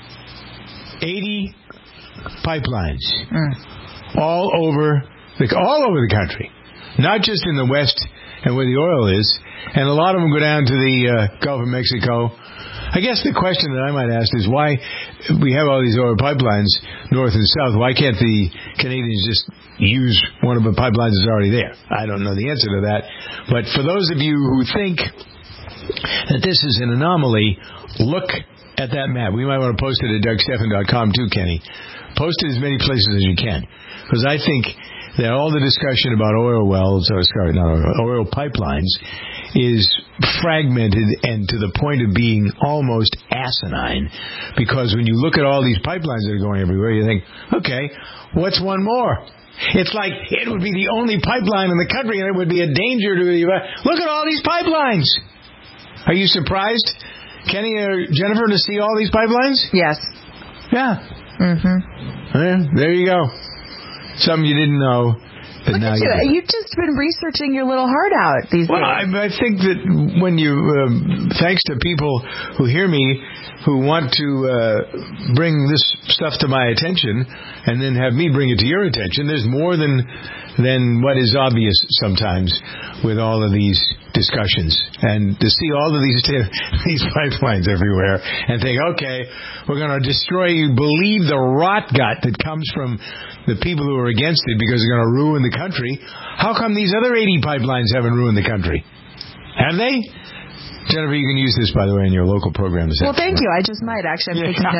eighty pipelines. Mm. All over the, all over the country. Not just in the West and where the oil is. And a lot of them go down to the uh, Gulf of Mexico. I guess the question that I might ask is why we have all these oil pipelines north and south. Why can't the Canadians just use one of the pipelines that's already there? I don't know the answer to that. But for those of you who think that this is an anomaly, look at that map. We might want to post it at Doug Stephan dot com too, Kenny. Post it as many places as you can. Because I think that all the discussion about oil wells, or sorry, not oil, oil pipelines, is fragmented and to the point of being almost asinine. Because when you look at all these pipelines that are going everywhere, you think, okay, what's one more? It's like it would be the only pipeline in the country and it would be a danger to the... Look at all these pipelines! Are you surprised, Kenny or Jennifer, to see all these pipelines? Yes. Yeah. Mm-hmm. Yeah, there you go. Something you didn't know. Look now at you. you You've just been researching your little heart out these well, days. Well, I, I think that when you, um, thanks to people who hear me, who want to uh, bring this stuff to my attention and then have me bring it to your attention, there's more than than what is obvious sometimes with all of these discussions. And to see all of these these pipelines everywhere and think, okay, we're going to destroy you. Believe the rot gut that comes from the people who are against it because they're going to ruin the country. How come these other eighty pipelines haven't ruined the country? Have they? Jennifer, you can use this, by the way, in your local program. Well, thank you. I just might, actually. I'm taking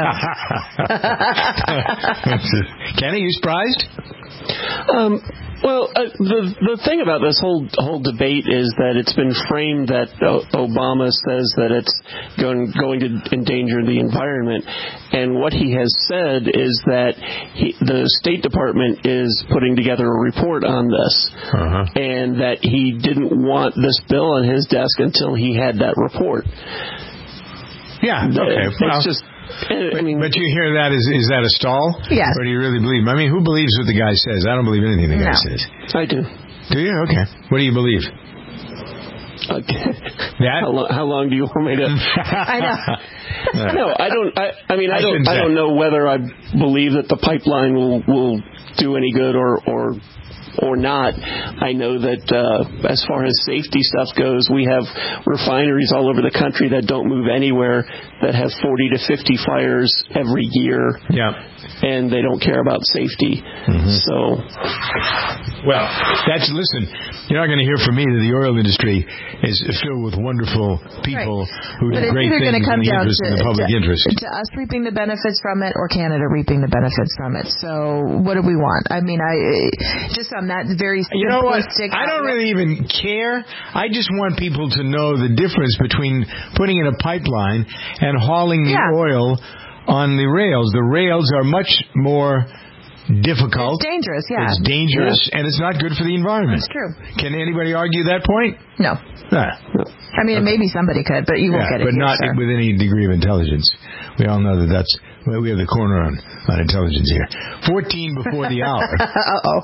notes. Kenny, you surprised? Um, well, uh, the the thing about this whole whole debate is that it's been framed that o- Obama says that it's going going to endanger the environment, and what he has said is that he, the State Department is putting together a report on this, uh-huh. and that he didn't want this bill on his desk until he had that report. Yeah, okay. It's well, just. I mean, but you hear that, is is that a stall? Yes. Or do you really believe him? I mean, who believes what the guy says? I don't believe anything the guy no. says. I do. Do you? Okay. What do you believe? Okay. That? How, lo- how long do you want me to? I know. No, I don't. I, I mean, I, I don't. I don't know whether I believe that the pipeline will will do any good or or. or not. I know that uh, as far as safety stuff goes, we have refineries all over the country that don't move anywhere that have forty to fifty fires every year. Yeah. And they don't care about safety. Mm-hmm. So, well, that's listen. You're not going to hear from me that the oil industry is filled with wonderful people right. who but do great things in the interest to, of the public to, interest. To us reaping the benefits from it, or Canada reaping the benefits from it. So, what do we want? I mean, I just on that very simplistic. You know what? I don't really even care. I just want people to know the difference between putting in a pipeline and hauling the yeah. oil on the rails. The rails are much more difficult. It's dangerous, yeah. It's dangerous, yeah. and it's not good for the environment. That's true. Can anybody argue that point? No. Nah. I mean, okay. maybe somebody could, but you won't yeah, get it but here, not sir. with any degree of intelligence. We all know that that's... Well, we have the corner on, on intelligence here. fourteen before the hour. Uh-oh.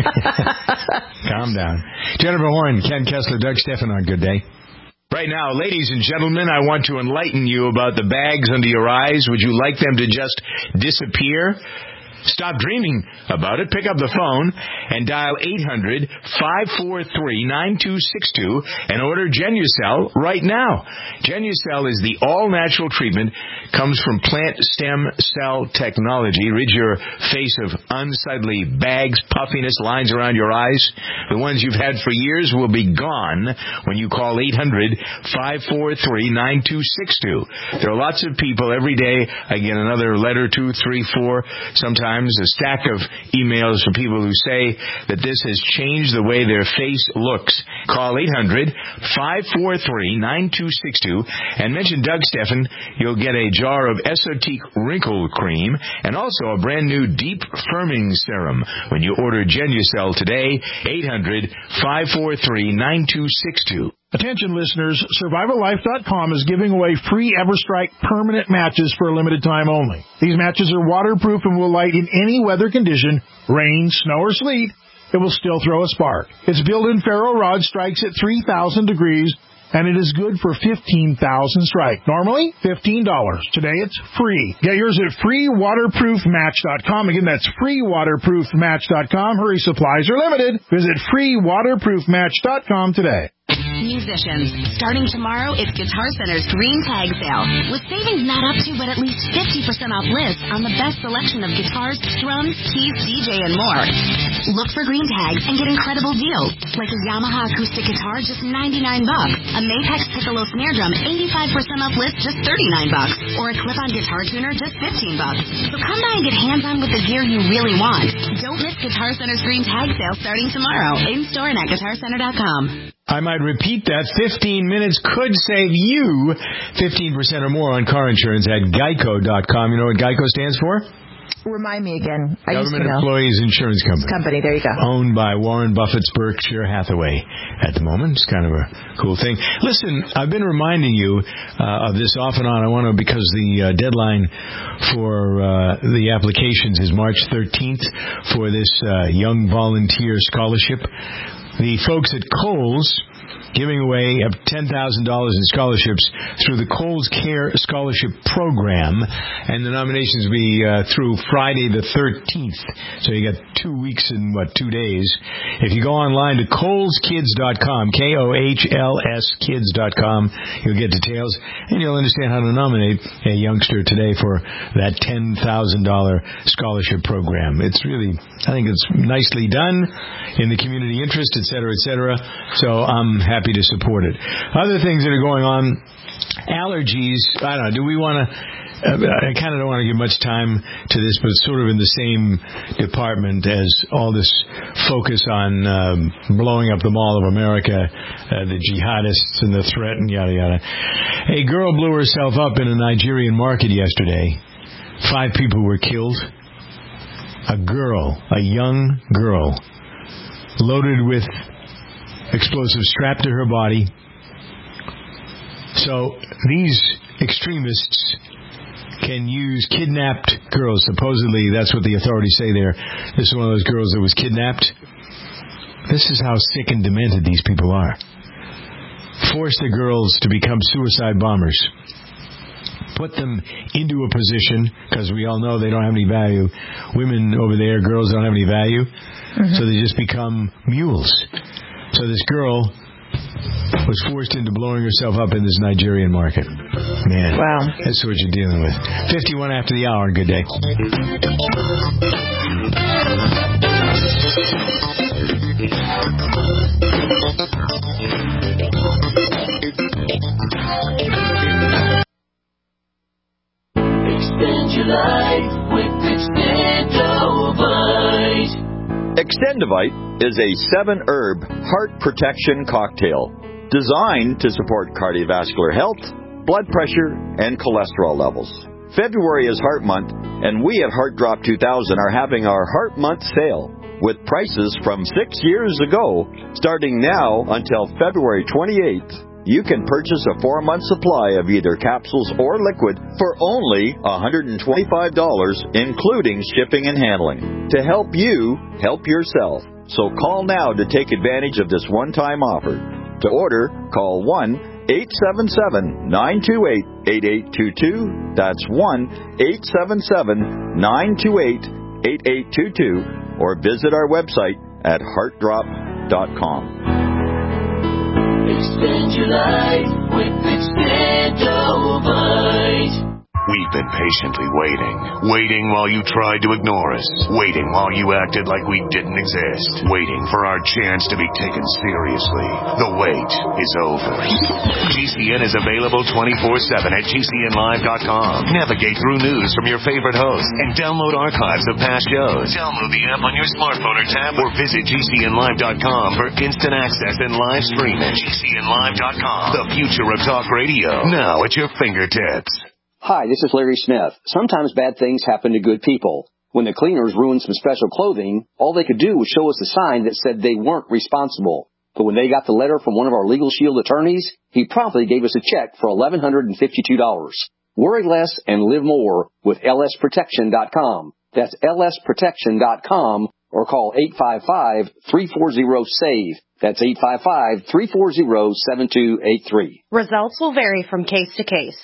Calm down. Jennifer Horn, Ken Kessler, Doug Stephan, good day. Right now, ladies and gentlemen, I want to enlighten you about the bags under your eyes. Would you like them to just disappear? Stop dreaming about it. Pick up the phone and dial eight hundred, five four three, nine two six two and order Genucel right now. Genucel is the all-natural treatment, comes from plant stem cell technology. Rid your face of unsightly bags, puffiness, lines around your eyes. The ones you've had for years will be gone when you call eight hundred, five four three, nine two six two. There are lots of people every day. I get another letter, two, three, four, sometimes a stack of emails from people who say that this has changed the way their face looks. Call eight hundred, five four three, nine two six two and mention Doug Stephan. You'll get a jar of Esotique Wrinkle Cream and also a brand new Deep Firming Serum when you order Genucel today. eight hundred, five four three, nine two six two. Attention listeners, Survival Life dot com is giving away free EverStrike permanent matches for a limited time only. These matches are waterproof and will light in any weather condition, rain, snow, or sleet. It will still throw a spark. Its built-in ferro rod strikes at three thousand degrees, and it is good for fifteen thousand strike. Normally, fifteen dollars. Today, it's free. Get yours at free waterproof match dot com. Again, that's free waterproof match dot com. Hurry, supplies are limited. Visit free waterproof match dot com today. Musicians, starting tomorrow, it's Guitar Center's Green Tag Sale, with savings not up to but at least fifty percent off lists on the best selection of guitars, drums, keys, D J, and more. Look for Green Tags and get incredible deals, like a Yamaha acoustic guitar, just ninety-nine bucks, a Mapex Piccolo snare drum, eighty-five percent off list, just thirty-nine bucks, or a clip-on guitar tuner, just fifteen bucks. So come by and get hands-on with the gear you really want. Don't miss Guitar Center's Green Tag Sale starting tomorrow, in-store and at guitar center dot com. I might repeat that. fifteen minutes could save you fifteen percent or more on car insurance at geico dot com. You know what Geico stands for? Remind me again. I Government used to know. Employees Insurance Company. Company, there you go. Owned by Warren Buffett's Berkshire Hathaway at the moment. It's kind of a cool thing. Listen, I've been reminding you uh, of this off and on. I want to, because the uh, deadline for uh, the applications is March thirteenth for this uh, Young Volunteer Scholarship. The folks at Kohl's giving away up ten thousand dollars in scholarships through the Kohl's Care Scholarship Program, and the nominations will be uh, through Friday the thirteenth. So you got two weeks and, what, two days. If you go online to Kohl's Kids dot com, K O H L S Kids dot com, you'll get details, and you'll understand how to nominate a youngster today for that ten thousand dollars scholarship program. It's really, I think it's nicely done in the community interest, et cetera, et cetera. So I'm happy to support it. Other things that are going on, allergies, I don't know, do we want to, uh, I kind of don't want to give much time to this, but it's sort of in the same department as all this focus on um, blowing up the Mall of America, uh, the jihadists and the threat and yada yada. A girl blew herself up in a Nigerian market yesterday. Five people were killed. A girl, a young girl, loaded with explosives strapped to her body. So these extremists can use kidnapped girls. Supposedly, that's what the authorities say there. This is one of those girls that was kidnapped. This is how sick and demented these people are. Force the girls to become suicide bombers. Put them into a position, because we all know they don't have any value. Women over there, girls don't have any value. Mm-hmm. So they just become mules. So this girl was forced into blowing herself up in this Nigerian market. Man. Wow. That's what you're dealing with. fifty-one after the hour. Good day. Extend your life with Extendovite. Extendovite is a seven-herb heart protection cocktail designed to support cardiovascular health, blood pressure, and cholesterol levels. February is Heart Month, and we at Heart Drop two thousand are having our Heart Month sale with prices from six years ago starting now until February twenty-eighth. You can purchase a four-month supply of either capsules or liquid for only one hundred twenty-five dollars, including shipping and handling, to help you help yourself. So call now to take advantage of this one-time offer. To order, call one eight seven seven, nine two eight, eight eight two two. That's one eight seven seven, nine two eight, eight eight two two, or visit our website at heart drop dot com. Extend your life with Extendovite. We've been patiently waiting. Waiting while you tried to ignore us. Waiting while you acted like we didn't exist. Waiting for our chance to be taken seriously. The wait is over. G C N is available twenty-four seven at G C N live dot com. Navigate through news from your favorite hosts and download archives of past shows. Download the app on your smartphone or tablet or visit G C N live dot com for instant access and live streaming. G C N live dot com. The future of talk radio. Now at your fingertips. Hi, this is Larry Smith. Sometimes bad things happen to good people. When the cleaners ruined some special clothing, all they could do was show us a sign that said they weren't responsible. But when they got the letter from one of our Legal Shield attorneys, he promptly gave us a check for eleven hundred fifty-two dollars. Worry less and live more with L S protection dot com. That's L S protection dot com or call eight five five, three four zero, SAVE. That's eight five five, three four zero, seven two eight three. Results will vary from case to case.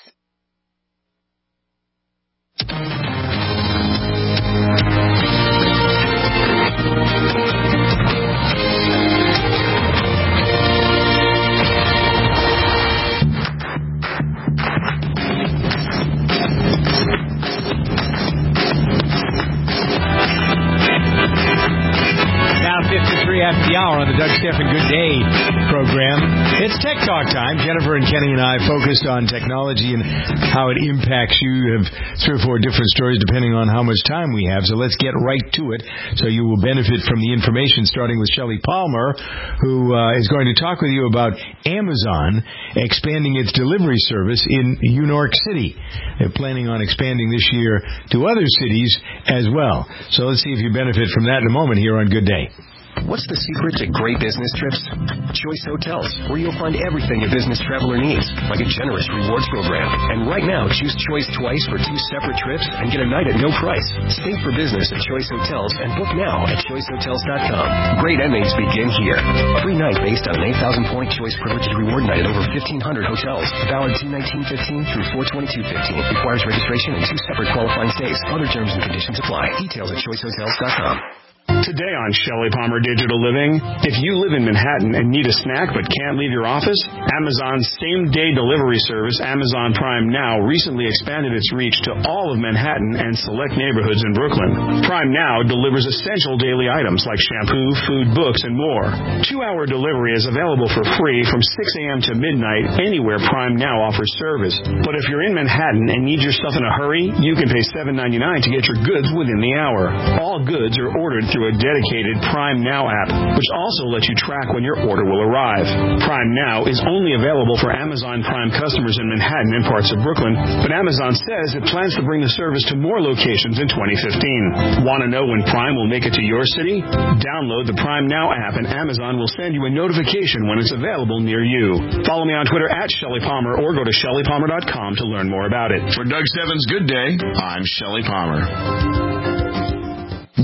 fifty-three after the hour on the Doug Stephan Good Day program. It's Tech Talk time. Jennifer and Kenny and I focused on technology and how it impacts you. You have three or four different stories depending on how much time we have. So let's get right to it so you will benefit from the information, starting with Shelley Palmer, who uh, is going to talk with you about Amazon expanding its delivery service in New York City. They're planning on expanding this year to other cities as well. So let's see if you benefit from that in a moment here on Good Day. What's the secret to great business trips? Choice Hotels, where you'll find everything a business traveler needs, like a generous rewards program. And right now, choose Choice twice for two separate trips and get a night at no price. Think for business at Choice Hotels and book now at choice hotels dot com. Great endings begin here. Free night based on an eight thousand point Choice Privileged Reward Night at over fifteen hundred hotels. Valid two nineteen fifteen through four twenty-two fifteen. Requires registration in two separate qualifying states. Other terms and conditions apply. Details at choice hotels dot com. Today on Shelley Palmer Digital Living, if you live in Manhattan and need a snack but can't leave your office, Amazon's same-day delivery service, Amazon Prime Now, recently expanded its reach to all of Manhattan and select neighborhoods in Brooklyn. Prime Now delivers essential daily items like shampoo, food, books, and more. Two-hour delivery is available for free from six a.m. to midnight anywhere Prime Now offers service. But if you're in Manhattan and need your stuff in a hurry, you can pay seven ninety-nine to get your goods within the hour. All goods are ordered through a dedicated Prime Now app, which also lets you track when your order will arrive. Prime Now is only available for Amazon Prime customers in Manhattan and parts of Brooklyn, but Amazon says it plans to bring the service to more locations in twenty fifteen. Want to know when Prime will make it to your city? Download the Prime Now app and Amazon will send you a notification when it's available near you. Follow me on Twitter at Shelley Palmer or go to shelley palmer dot com to learn more about it. For Doug Stephan's Good Day, I'm Shelley Palmer.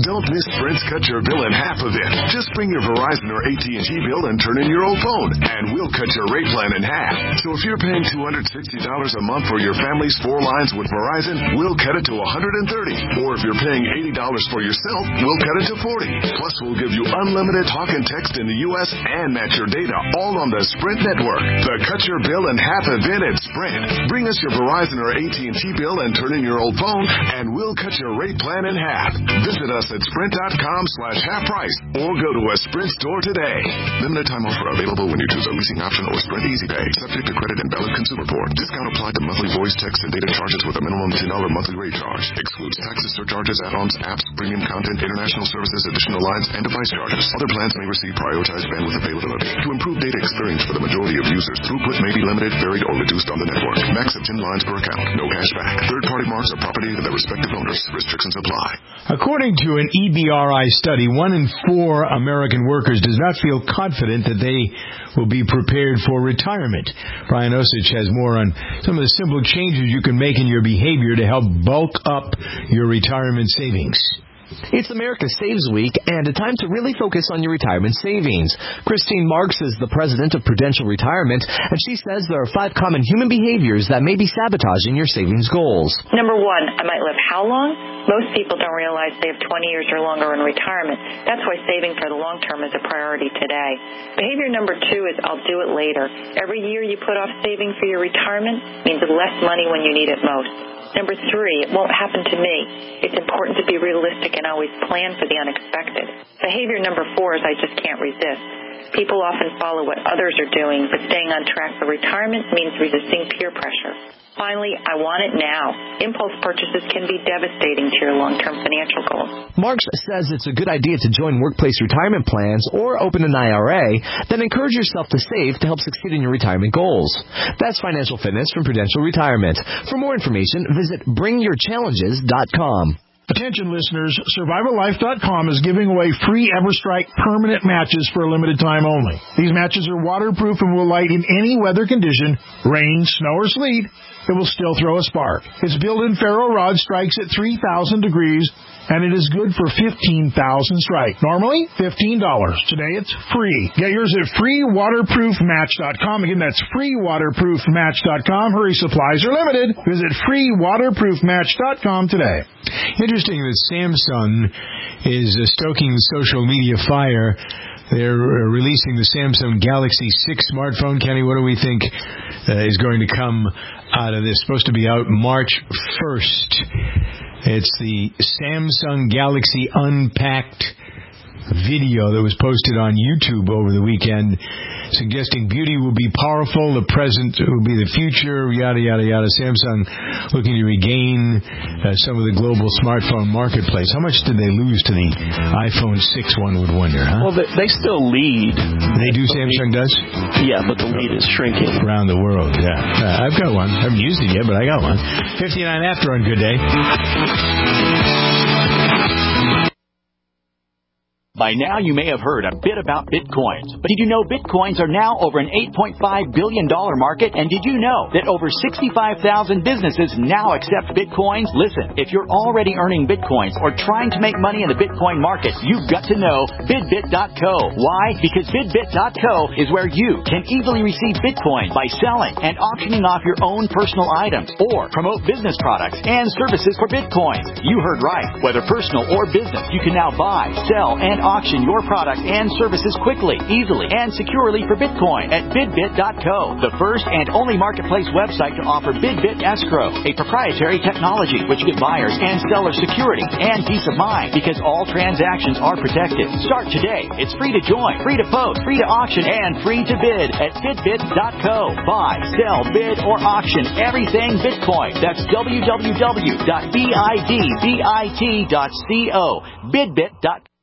Don't miss Sprint's Cut Your Bill in Half event. Just bring your Verizon or A T and T bill and turn in your old phone, and we'll cut your rate plan in half. So if you're paying two hundred sixty dollars a month for your family's four lines with Verizon, we'll cut it to one hundred thirty dollars. Or if you're paying eighty dollars for yourself, we'll cut it to forty dollars. Plus, we'll give you unlimited talk and text in the U S and match your data all on the Sprint network. The Cut Your Bill in Half event at Sprint. Bring us your Verizon or A T and T bill and turn in your old phone, and we'll cut your rate plan in half. Visit us at sprint.com slash half price or go to a Sprint store today. Limited time offer available when you choose a leasing option or Sprint Easy Pay. Subject to credit and valid consumer report. Discount applied to monthly voice, text, and data charges with a minimum ten dollars monthly rate charge. Excludes taxes, surcharges, add-ons, apps, premium content, international services, additional lines, and device charges. Other plans may receive prioritized bandwidth availability. To improve data experience for the majority of users, throughput may be limited, varied, or reduced on the network. Max of ten lines per account. No cash back. Third-party marks are property of their respective owners. Restrictions apply. According to an E B R I study, one in four American workers does not feel confident that they will be prepared for retirement. Brian Osich has more on some of the simple changes you can make in your behavior to help bulk up your retirement savings. It's America Saves Week and a time to really focus on your retirement savings. Christine Marks is the president of Prudential Retirement, and she says there are five common human behaviors that may be sabotaging your savings goals. Number one, I might live how long? Most people don't realize they have twenty years or longer in retirement. That's why saving for the long term is a priority today. Behavior number two is I'll do it later. Every year you put off saving for your retirement means less money when you need it most. Number three, it won't happen to me. It's important to be realistic and always plan for the unexpected. Behavior number four is I just can't resist. People often follow what others are doing, but staying on track for retirement means resisting peer pressure. Finally, I want it now. Impulse purchases can be devastating to your long-term financial goals. Marks says it's a good idea to join workplace retirement plans or open an I R A, then encourage yourself to save to help succeed in your retirement goals. That's Financial Fitness from Prudential Retirement. For more information, visit bring your challenges dot com. Attention listeners, survival life dot com is giving away free EverStrike permanent matches for a limited time only. These matches are waterproof and will light in any weather condition, rain, snow, or sleet. It will still throw a spark. Its built-in ferro rod strikes at three thousand degrees, and it is good for fifteen thousand strike. Normally, fifteen dollars. Today, it's free. Get yours at free waterproof match dot com. Again, that's free waterproof match dot com. Hurry, supplies are limited. Visit free waterproof match dot com today. Interesting that Samsung is uh, stoking social media fire. They're uh, releasing the Samsung Galaxy six smartphone. Kenny, what do we think uh, is going to come out of this? Supposed to be out March first. It's the Samsung Galaxy Unpacked video that was posted on YouTube over the weekend, suggesting beauty will be powerful, the present will be the future, yada, yada, yada. Samsung looking to regain uh, some of the global smartphone marketplace. How much did they lose to the iPhone six, one would wonder, huh? Well, they, they still lead. They do, Samsung does? Yeah, but the lead is shrinking. Around the world, yeah. Uh, I've got one. I haven't used it yet, but I got one. fifty-nine after on Good Day. By now, you may have heard a bit about Bitcoins. But did you know Bitcoins are now over an eight point five billion dollars market? And did you know that over sixty-five thousand businesses now accept Bitcoins? Listen, if you're already earning Bitcoins or trying to make money in the Bitcoin market, you've got to know Bidbit dot co. Why? Because Bidbit dot co is where you can easily receive Bitcoin by selling and auctioning off your own personal items or promote business products and services for Bitcoins. You heard right. Whether personal or business, you can now buy, sell, and auction your products and services quickly, easily, and securely for Bitcoin at Bidbit dot co, the first and only marketplace website to offer Bidbit Escrow, a proprietary technology which gives buyers and sellers security and peace of mind because all transactions are protected. Start today. It's free to join, free to post, free to auction, and free to bid at Bidbit dot co. Buy, sell, bid, or auction everything Bitcoin. That's w w w dot bidbit dot co. Bidbit dot co.